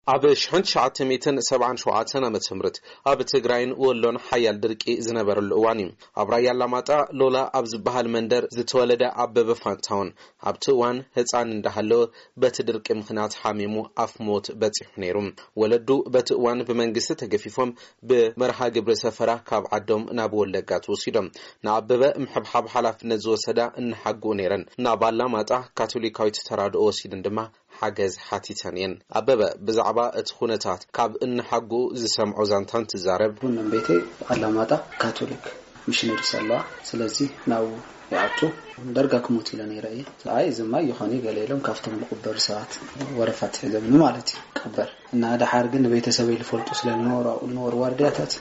عبر شحن شعات ميتن 77 متمرت عبر تجرين ولون حيال دركي زنبر الأواني عبر يلا ماتا لولا عبز بهالمندر زتولد عبر بفانتاون عبتوان هتسان دهلو بتدرك مخنات حاميمو أفموت بتحنيرم ولدو بتوان بمنجسة تجفيفهم بمرحلة قبل سفرة كاب عدم نابو اللقات وسيدم نعبب محبحب حلف نزو سدا نحقو نيرن نابالا ماتا كاثوليكايت تراد أوسيدن دما حجز حاتيتانين أبابا بزعبا اتخونتات كاب إن حقو زسمعو زانتان تزارب هنا بيتي علاماتا كاثوليك مشنري سلا سلازي ناو يعطو درجة كموتي لني رأي عايز ما يخاني قليلهم كافتم القبر ساعات ورفات حدا من مالتي قبر إن هذا حارقن بيت سوي الفلتوس للنور وارداتات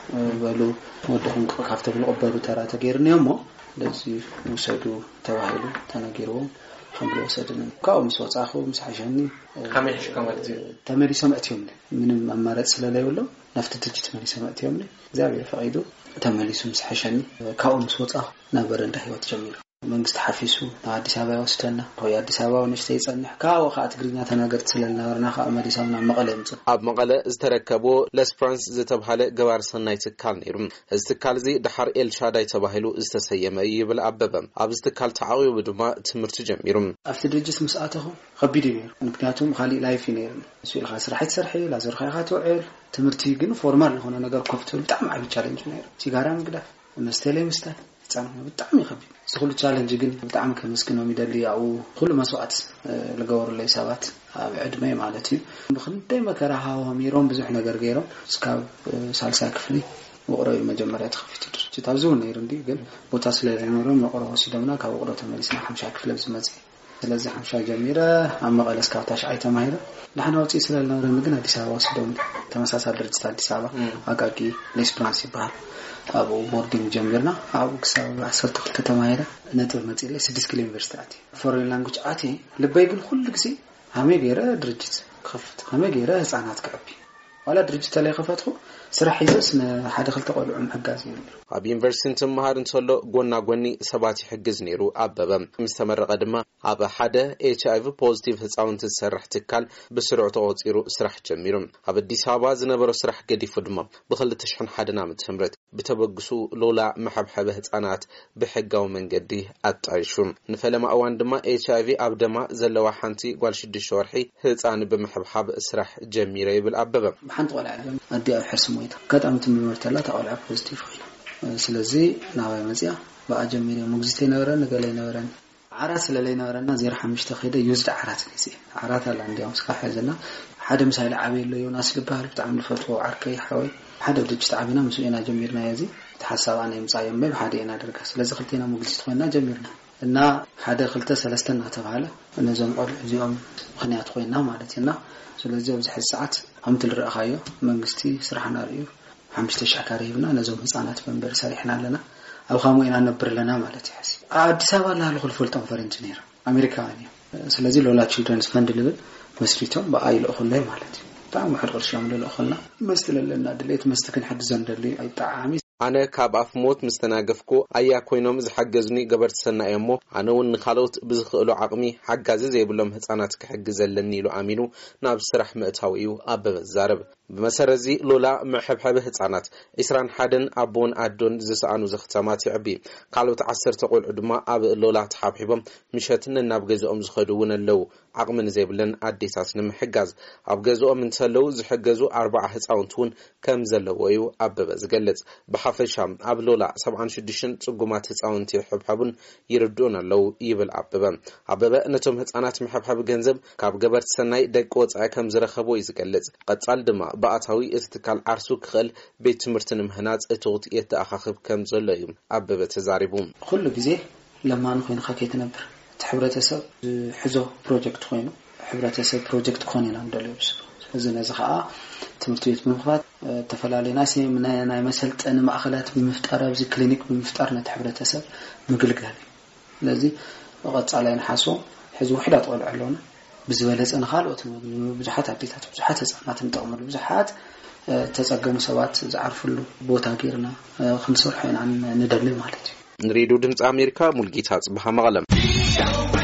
بلو ودهم كافتم القبر وترى تغيرني أمه لذي مسدو تواهلو تناغيرهم خملو سدنا كاو مسوت اخو مسحشني خميش كمالتي تمري سمعتيهم من امارات سلالاي ولا نفت تجي تمري سمعتيهم زابير فقيدو تمري مسحشني كاو مسوت اخو نبر انت هيوت جميل መንግስት ሐፊሱ አዲስ አበባ ወስተና ወይ አዲስ አበባ ወንሽ ተይጸንሕ ካው ኻት ግሪኛ ተናገርት ስለነበርና ካመዲሳውና መቀለም ኣብ መቀለ ዝተረከቦ ለስፕራንስ ዝተባሃለ ገባር ሰናይ ትካል ነይሩም ዝተካል ዚ ድሓር ኤልሻዳይ ተባሂሉ ዝተሰየመ ይብል አበበ ኣብ ዝተካል ተዓቂቡ ድማ ትምርት ጀሚሩም ኣብቲ ድርጅት መስኣተኹ ከቢድ ነይሩ ምክንያቱም खाሊ ላይፍ ነይሩ ስለ ኻስራሕት ሰርሒ ላዘር ኻይኻ ተውዕል ትምርቲ ግን ፎርማል ሆነ ነገር ኮፍተል በጣም ዓቢ ቻሌንጅ ነይሩ ሲጋራ ምግዳፍ መስተለይ መስታት ጻናው በጣም ይخبي ስኹል ቻሌንጅ ግን በጣም ከመስከነው ሚደል ያው ሁሉ መስዋዕት ለገወሩ ላይ ሰባት ኣብ ዕድሜ ማለት እዩ በخንደይ መከራ ሃው ሚሮም ብዙሕ ነገር ገይሮም እስካብ ሳልሳ ክፍሊ ወቅረው መጀመሪያ ተخفيت ድርጅት አብዙ ነይሩ እንዲ ግን ቦታ ስለሌለው ወቅረው ሲደምና ካብ ወቅረው ተመልስና 50 ክፍል ዝመጽ ስለዚህ 50 ጀሚረ አመቀለ እስካውታሽ አይተማይረ ለሐና ወጪ ስለሌለው ግን አዲስ አበባ ወስደው ተመሳሳይ ድርጅት አዲስ አበባ አቃቂ ለስፕራንስ ይባል አቡ ቦርዲንግ ጀምርና አቡ ክሳብ 10 ከተማይረ ነጥብ መጽለ 6 ኪሎ ዩኒቨርሲቲ ፎሬን ላንጉዌጅ አቲ ልበይ ግን ሁሉ ግዜ አሜገረ ድርጅት ከፍት አሜገረ ህፃናት ከአቢ ወላ ድርጅት ላይ ከፈትኩ ስራሕ ይዘስ ሓደ ክልተ ቆልዑ ምሕጋዝ ነይሩ ኣብ ዩኒቨርሲቲ ተማሃር እንተሎ ጎና ጎኒ ሰባት ይሕግዝ ነይሩ አበበ ምስተመረቀ ድማ ኣብ ሓደ ኤችአይቪ ፖዚቲቭ ህፃውንቲ ዝሰርሕ ትካል ብስርዑ ተቆፂሩ ስራሕ ጀሚሩ ኣብ አዲስ አበባ ዝነበረ ስራሕ ገዲፉ ድማ ብ2001 ዓመት ትምረት ብተበግሱ ሎላ መሐብሐበ ህፃናት ብሕጋዊ መንገዲ ኣጣይሹ ንፈለማ እዋን ድማ ኤችአይቪ ኣብ ደማ ዘለዋ ሓንቲ ጓል 6 ወርሒ ህፃን ብምሕብሓብ ስራሕ ጀሚረ ይብል አበበ ሓንቲ ቆልዓ ኣዲ ኣብ ሕርስ ሞይታ ከጣምት ምርተላ ተቆልዓ ፖዚቲቭ ስለዚህ ናባይ መጽያ ባአጀሚሪ ሙግዚቴ ነበረን ገለይ ነበረን ዓራት ስለለይ ነበረና 05 ተኸደ ይውዝድ ዓራት ነሲ ዓራት አላ እንዲያውም ስካ ሐዘና ሓደ ምሳሌ ዓበየለ ዮናስ ልባል በጣም ልፈትዎ ዓርከይ ሓወይ ሓደ ድርጅት ዓቢና መስኡና ጀሚርና ያዚ ተሐሳባና ይምጻየም በብ ሓደ ኢና ደርጋ ስለዚህ ክልቴና ሙግዚት ኮይና ጀሚርና እና ሓደ ክልተ ሰለስተና ተባለ እነዞም ቆል እዚኦም ምክንያት ኮይና ማለት እና ስለዚህ ኣብዚ ሰዓት አምትል ረኻዮ መንግስቲ ስራሕና ርዩ 5 ሻካሪ ይብና ነዞም ህፃናት መንበር ሰሪሕና ኣለና ኣብ ኻሞይና ነብር ለና ማለት ይሐስ አዲስ አበባ ላይ ለኹል ኮንፈረንስ ነይሩ አሜሪካኒ ስለዚህ ሎላ ቺልድረንስ ፈንድ ልብል መስሪቶም በአይል እኹላይ ማለት እዩ ታም ሕርቅርሻም ለለኹልና መስተለለና ድሌት መስተክን حد ዘንደሊ አይጣዓሚ አነ ካብ አፍሞት መስተናገፍኩ አያ ኮይኖም ዝሐገዝኒ ገበርት ሰናየሞ አነውን ንኻሎት ብዝኽእሉ ዓቅሚ ሓጋዝ ዘይብሎም ህፃናት ክሕግዘለኒ ኢሉ አሚኑ ናብ ስራሕ ምእታዊው አበበ ዛረብ በመሰረዚ ሎላ መሐብሐበ ህፃናት 21 አቦን አዶን ዝሰአኑ ዘختማት ይዕቢ ካልኦት 10 ቆልዑ ድማ ኣብ ሎላ ተሓብሒቦም ምሸትን ናብ ገዝኦም ዝኸዱውን ኣለው ዓቅምን ዘይብለን አዴታት ንምሕጋዝ ኣብ ገዝኦም እንተለው ዝሕገዙ 40 ህፃውንቱን ከም ዘለውዩ አበበ ዝገልጽ በሐፈሻም ኣብ ሎላ 76 ጽጉማት ህፃውንቲ ሕብሐቡን ይርዱን ኣለው ይብል አበበ ነቶም ህፃናት መሐብሐብ ገንዘብ ካብ ገበርት ሰናይ ደቅ ወጻኢ ከም ዝረኸቦ ይዝገልጽ ቀጻል ድማ በአታዊ እትካል አርሱ ክኸል ቤት ትምህርትን ምህናጽ እቶት የተአኻኽብ ከም ዘለዩ አበበ ተዛሪቡ ሁሉ ጊዜ ለማን ኮይን ኸከይት ነበር ተሕብረተሰብ ሕዞ ፕሮጀክት ኮይኑ ሕብረተሰብ ፕሮጀክት ኮይና እንደለብስ ስለዚህ ነዚ ኸኣ ትምህርት ቤት ምኽፋት ተፈላለና ናይ መሰልጠን ማእኸላት ብምፍጣር ኣብዚ ክሊኒክ ብምፍጣር ነቲ ሕብረተሰብ ምግልጋል ስለዚህ ወቀጻላይ ንሓሶ ሕዞ ወሕዳት ቆልዑ ኣለውና بزبالة خالوت بزحات عديتات بزحات هزانات نتقمر بزحات تسقم سوات زعرف له بوتا غيرنا 5 حين عن ندلل مالتي نريدو دمص امريكا ملقيتات بها مغلم